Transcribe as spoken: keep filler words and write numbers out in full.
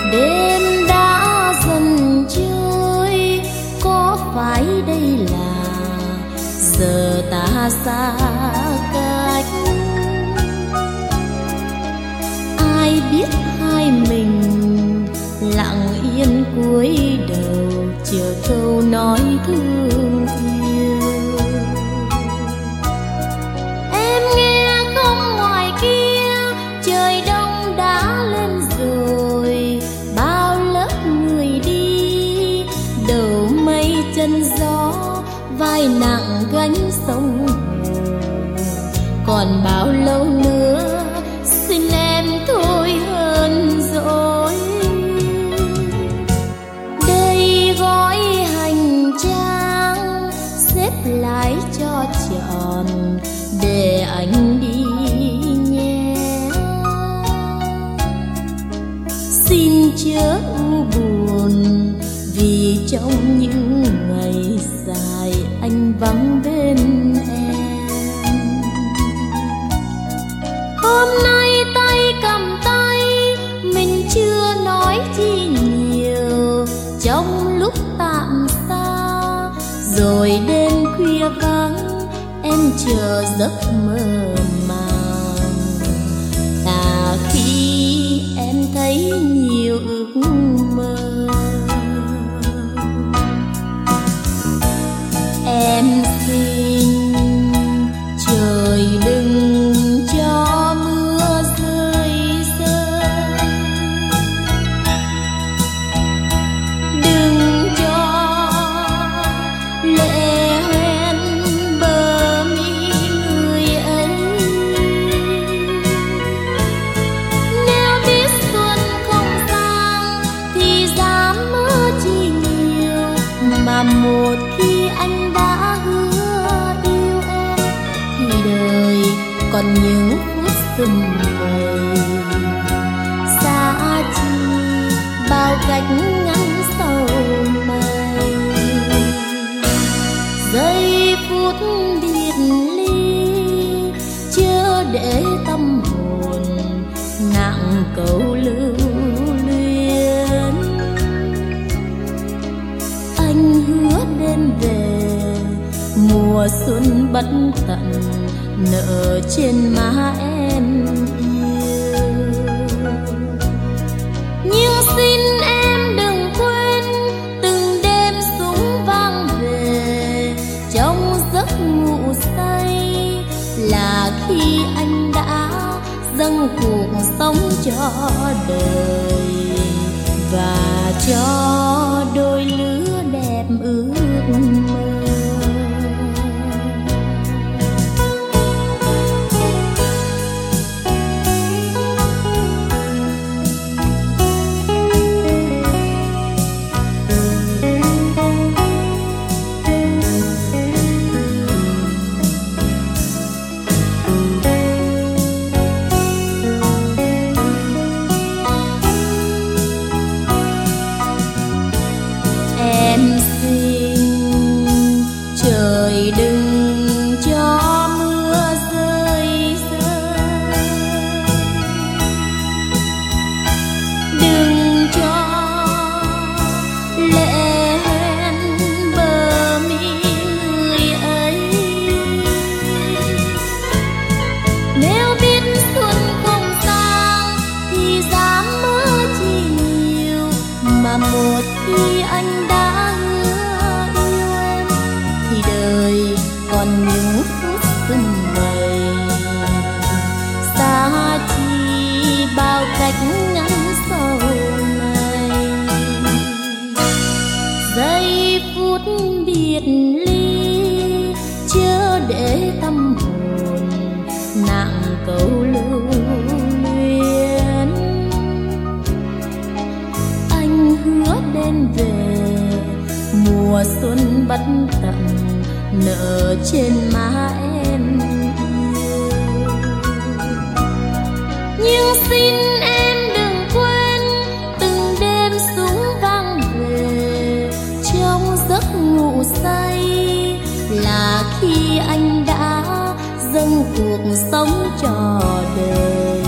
Đêm đã dần trôi, có phải đây là giờ ta xa cách? Ai biết hai mình lặng yên cúi đầu chờ câu nói thương yêu. Em nghe không ngoài kia trời đông đã lên rồi, bao lớp người đi đầu mây chân gió, vai nặng gánh sông hồ. Còn bao lâu nữa xin em thôi hơn rồi. Đây gói hành trang xếp lại cho trọn để anh đi nhé. Xin chớ u buồn vì trong những ngày dài anh vắng bên em. Hôm nay tay cầm tay mình chưa nói chi nhiều, trong lúc tạm xa rồi đêm khuya vắng em chờ giấc mơ màng. Là khi em thấy nhiều ước mơ, em xin trời đừng cho mưa rơi rơi, đừng cho lệ hoen bờ mi người ấy. Nếu biết xuân không sang thì dám mơ chi nhiều, mà một khi anh đã hứa yêu em thì đời còn những phút sum vầy. Xa chi bao cách ngăn sầu mây, giây phút biệt ly chớ để tâm hồn nặng câu lưu luyến. Anh hứa đêm về mùa xuân bất tận nợ trên má em yêu. Nhưng xin em đừng quên từng đêm súng vang về, trong giấc ngủ say là khi anh đã dâng cuộc sống cho đời và cho đôi lứa đẹp ước mơ. Em xin trời đừng cho mưa rơi rơi, đừng cho lệ hoen bờ mi người ấy. Nếu biết xuân không sang thì dám mơ chi nhiều, mà một khi anh đã hứa yêu em thì đời còn những phút sum vầy. Xa chi bao cách ngăn sầu mây, giây phút biệt ly chớ để tâm hồn nặng câu lưu luyến. Anh hứa đêm về mùa xuân bất tận nợ trên má em yêu. Nhưng xin em đừng quên từng đêm súng vang về, trong giấc ngủ say là khi anh đã dâng cuộc sống cho đời